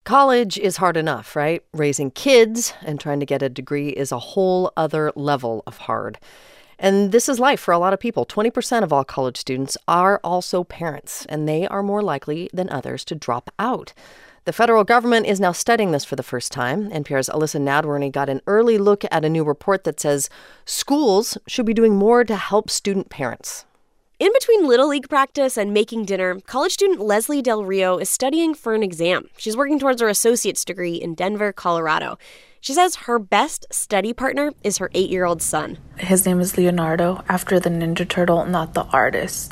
College is hard enough, right? Raising kids and trying to get a degree is a whole other level of hard. And this is life for a lot of people. 20% of all college students are also parents, and they are more likely than others to drop out. The federal government is now studying this for the first time. NPR's Alyssa Nadworny got an early look at a new report that says schools should be doing more to help student parents. In between Little League practice and making dinner, college student Leslie Del Rio is studying for an exam. She's working towards her associate's degree in Denver, Colorado. She says her best study partner is her 8-year-old son. His name is Leonardo, after the Ninja Turtle, not the artist.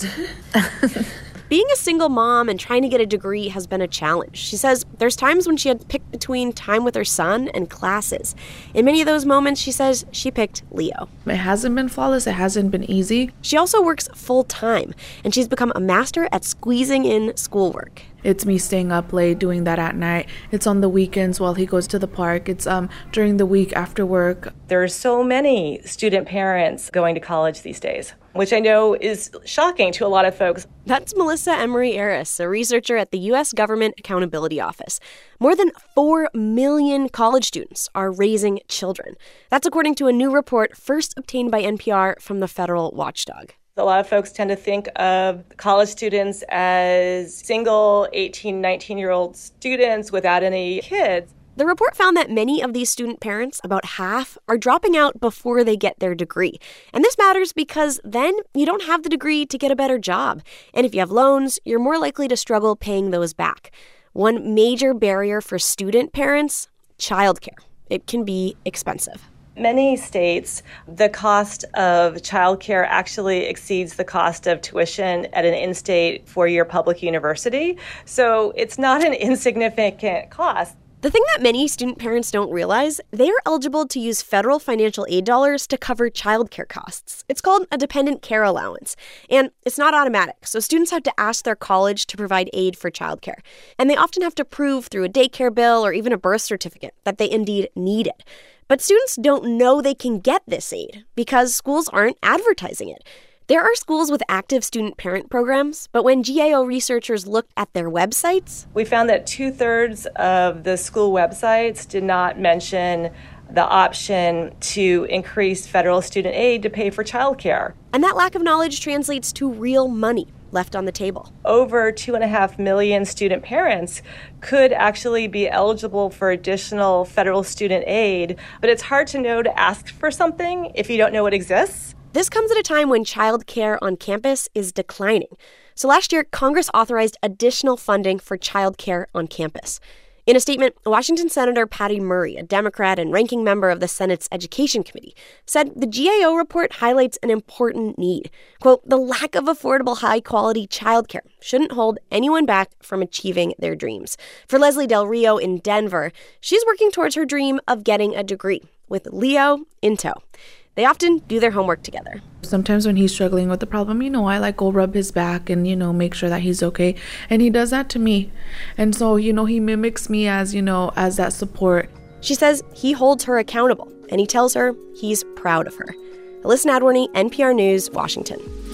Being a single mom and trying to get a degree has been a challenge. She says there's times when she had to pick between time with her son and classes. In many of those moments, she says she picked Leo. It hasn't been flawless. It hasn't been easy. She also works full-time, and she's become a master at squeezing in schoolwork. It's me staying up late, doing that at night. It's on the weekends while he goes to the park. It's during the week after work. There are so many student parents going to college these days, which I know is shocking to a lot of folks. That's Melissa Emery-Aris, a researcher at the U.S. Government Accountability Office. More than 4 million college students are raising children. That's according to a new report first obtained by NPR from the federal watchdog. A lot of folks tend to think of college students as single 18, 19-year-old students without any kids. The report found that many of these student parents, about half, are dropping out before they get their degree. And this matters because then you don't have the degree to get a better job. And if you have loans, you're more likely to struggle paying those back. One major barrier for student parents, childcare. It can be expensive. Many states, the cost of childcare actually exceeds the cost of tuition at an in-state four-year public university. So it's not an insignificant cost. The thing that many student parents don't realize, they are eligible to use federal financial aid dollars to cover childcare costs. It's called a dependent care allowance, and it's not automatic, so students have to ask their college to provide aid for childcare. And they often have to prove through a daycare bill or even a birth certificate that they indeed need it. But students don't know they can get this aid because schools aren't advertising it. There are schools with active student parent programs, but when GAO researchers looked at their websites, we found that 2/3 of the school websites did not mention the option to increase federal student aid to pay for childcare. And that lack of knowledge translates to real money left on the table. Over 2.5 million student parents could actually be eligible for additional federal student aid, but it's hard to know to ask for something if you don't know it exists. This comes at a time when child care on campus is declining. So last year, Congress authorized additional funding for child care on campus. In a statement, Washington Senator Patty Murray, a Democrat and ranking member of the Senate's Education Committee, said the GAO report highlights an important need. Quote, the lack of affordable, high-quality childcare shouldn't hold anyone back from achieving their dreams. For Leslie Del Rio in Denver, she's working towards her dream of getting a degree, with Leo in tow. They often do their homework together. Sometimes when he's struggling with the problem, I go rub his back and, make sure that he's okay. And he does that to me. And so, he mimics me as that support. She says he holds her accountable and he tells her he's proud of her. Alyssa Nadworny, NPR News, Washington.